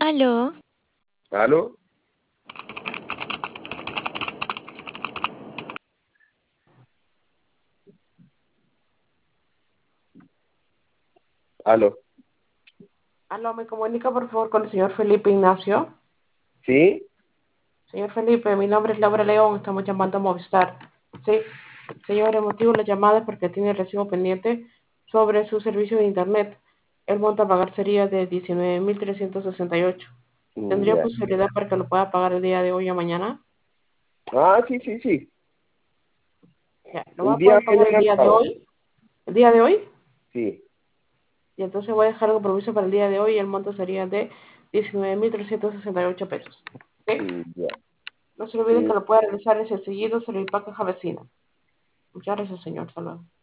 Aló, ¿Aló? ¿Aló? Aló, me comunica por favor con el señor Felipe Ignacio. ¿Sí? Señor Felipe, mi nombre es Laura León, estamos llamando a Movistar. Sí, señor, el motivo de la llamada es porque tiene el recibo pendiente sobre su servicio de internet. El monto a pagar sería de 19.368. ¿Tendría Ya. posibilidad para que lo pueda pagar el día de hoy o mañana? Ah, sí, sí, sí. Ya, lo va El a día poder de pagar el mañana día de pago. hoy. ¿El día de hoy? Sí. Y entonces voy a dejar el compromiso para el día de hoy y el monto sería de 19.368 pesos. ¿Ok? Ya. No se olvide Mm, que lo puede realizar en el seguido Servipaca Javecina. Muchas gracias, señor. Hasta luego.